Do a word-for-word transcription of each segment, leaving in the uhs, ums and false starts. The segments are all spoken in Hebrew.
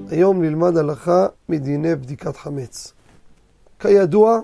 היום נלמד הלכה מדיני בדיקת חמץ. כידוע,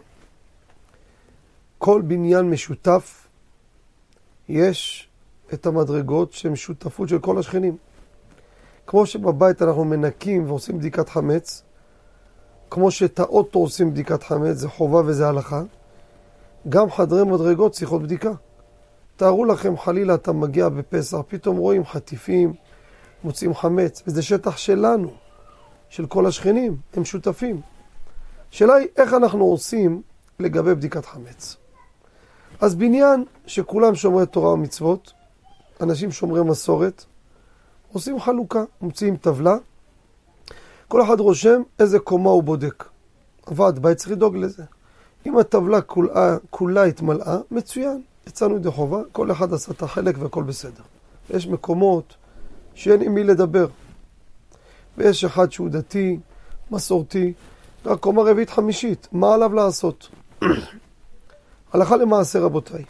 כל בניין משותף יש את המדרגות שהן שותפות של כל השכנים. כמו שבבית אנחנו מנקים ועושים בדיקת חמץ, כמו שאת האוטו עושים בדיקת חמץ, זה חובה וזה הלכה, גם חדרי מדרגות צריכות בדיקה. תארו לכם, חלילה אתה מגיע בפסח, פתאום רואים חטיפים, מוצאים חמץ, וזה שטח שלנו, של כל השכנים, הם שותפים. השאלה היא איך אנחנו עושים לגבי בדיקת חמץ. אז בניין שכולם שומרי תורה ומצוות, אנשים שומרי מסורת, עושים חלוקה, מוציאים טבלה, כל אחד רושם איזה קומה הוא בודק. עבד בית צריך לדאוג לזה. אם הטבלה כולה, כולה התמלאה, מצוין. יצאנו ידי חובה, כל אחד עשה את החלק והכל בסדר. יש מקומות שאין עם מי לדבר. ויש אחד שהוא דתי, מסורתי, רק קומה רביעית חמישית. מה עליו לעשות? הלכה למעשה רבותיי.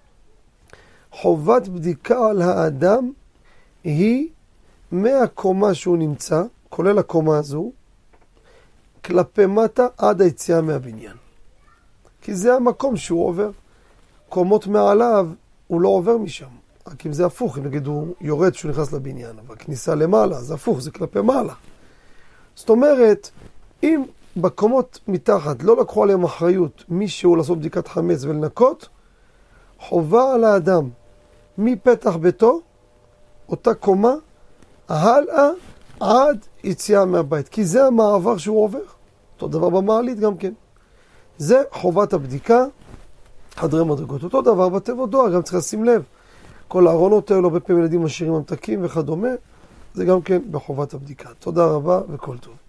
חובת בדיקה על האדם היא מהקומה שהוא נמצא, כולל הקומה הזו, כלפי מטה עד היציאה מהבניין. כי זה המקום שהוא עובר. קומות מעליו הוא לא עובר משם. רק אם זה הפוך, אם נגיד הוא יורד שהוא נכנס לבניין, אבל כניסה למעלה, זה הפוך, זה כלפי מעלה. זאת אומרת, אם בקומות מתחת לא לקחו עליהם אחריות מישהו לעשות בדיקת חמץ ולנקות, חובה על האדם מפתח ביתו, אותה קומה, הלאה עד יציאה מהבית. כי זה המעבר שהוא עובר. אותו דבר במעלית גם כן. זה חובת הבדיקה, חדרי מדרגות. אותו דבר בתיבות דואר, גם צריך לשים לב. כל הארונות האלו, הרבה פעמים ילדים משאירים ממתקים וכדומה, זה גם כן בחובת הבדיקה. תודה רבה וכל טוב.